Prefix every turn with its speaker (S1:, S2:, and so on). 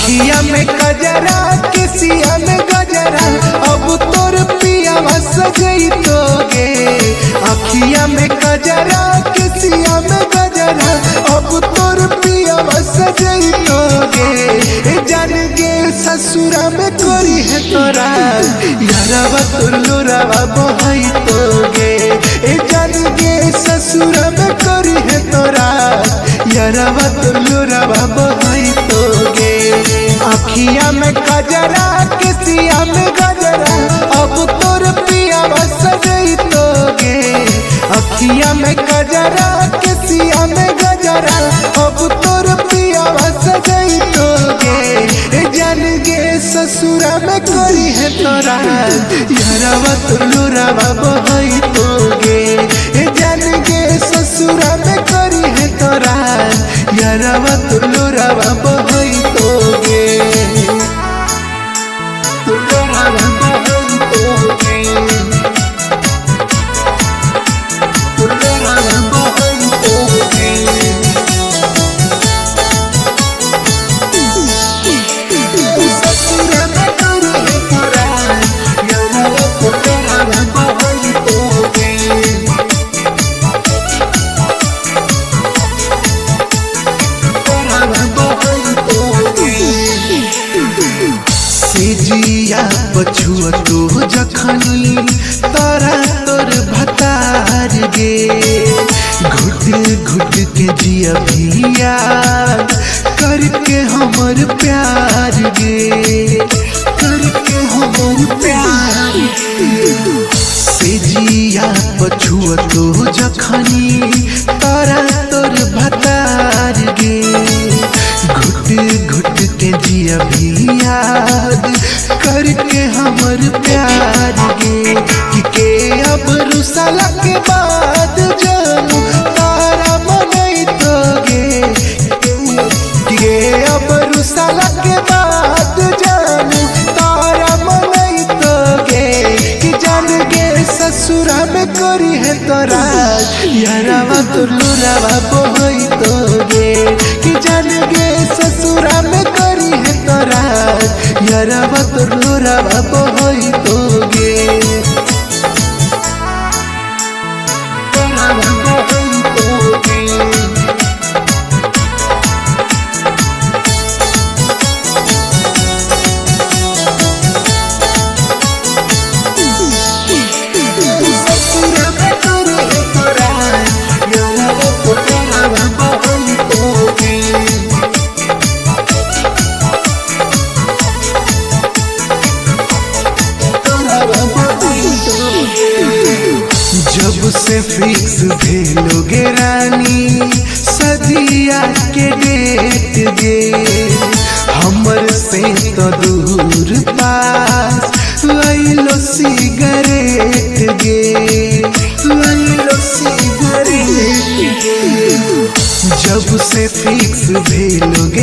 S1: अखिया में कजरा केसिया में गजरा अब तोर पियावा सजैतोगे। अखिया में कजरा केसिया में गजरा अब तोर पियावा सजैतोगे। जान गे ससुरा में कोरी है तोरा यारवा तोर लोरावा बहैतोगे। जान गे ससुरा में कोरी है तोरा यारवा तोर लोरावा बहैतोगे। अखिया में कजरा केसिया में गजरा अब तोर पियावा सजैतोगे। अखिया में कजरा केसिया में गजरा अब तोर पियावा सजैतोगे। जान गे ससुरा में कोरी है तोरा यारवा तोर लोरावा बहैतोगे। जान गे ससुरा में कोरी है तोरा यारवा तोर लोरावा बहैतोगे। लोरावा बहैतोगे। लोरावा बहैतोगे। ससुरा में कोरी है तोरा यारवा तोर लोरावा बहैतोगे। सेजिया पछुआ तो जखनी तारा तोर भतार गे। घुट घुट के जिया भिया करके हमर प्यार गे। करके हमर प्यार गे। सेजिया पछुआ तो जखनी तारा तोर भतार गे। घुट घुट के जिया भी याद करके हमर प्यार गे। कि अब रुसाला के बाद जानू तारा मनैतोगे। कि अब रुसाला के बाद जानू तारा मनैतोगे। कि जान गे ससुरा में कोरी है तोरा यारवा तोर लोरावा बहैतोगे। कि जान गे ससुरा में कोरी है तोरा यारवा तोर लोरावा बहैतोगे। लोरावा बहैतोगे। ससुरा में कोरी है तोरा यारवा तोर लोरावा बहैतोगे। जब से फिक्स भेलोगे रानी सदिया के डेट गे। हमर से तो दूर पास लैलो सिगरेट गे। लैलो सिगरेट गे। जब से फिक्स भेलोगे